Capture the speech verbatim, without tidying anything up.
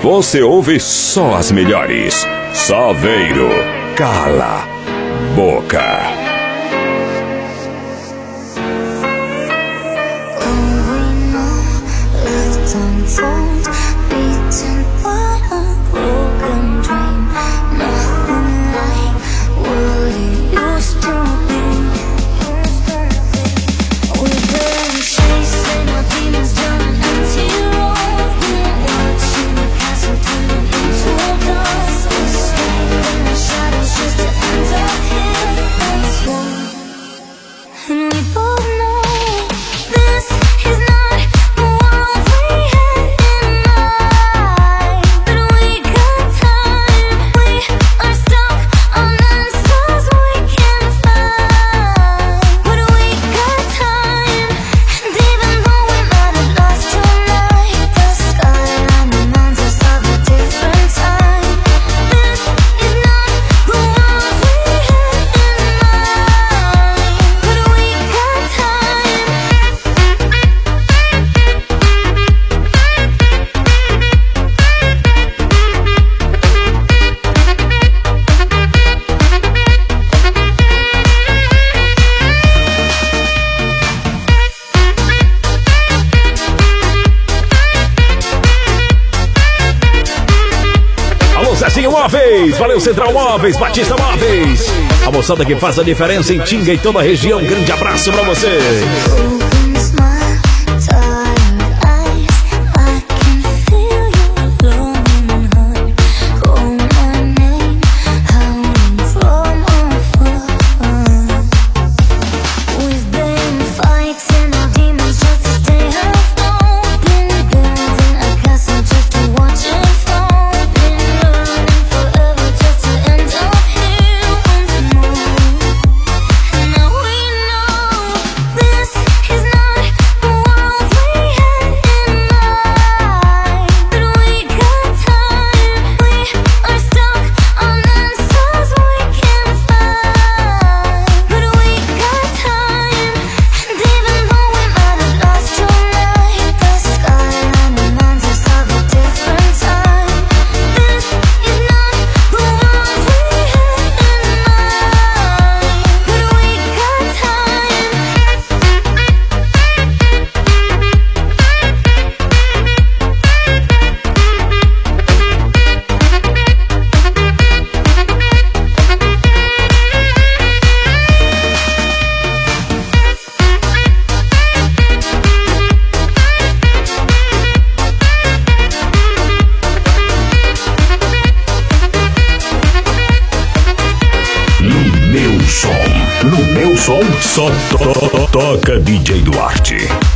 você ouve só as melhores. Saveiro, cala boca. Móveis, valeu Central Móveis, Batista Móveis, a moçada que faz a diferença em Tinga e toda a região. Um grande abraço pra você. Só to to toca D J Duarte.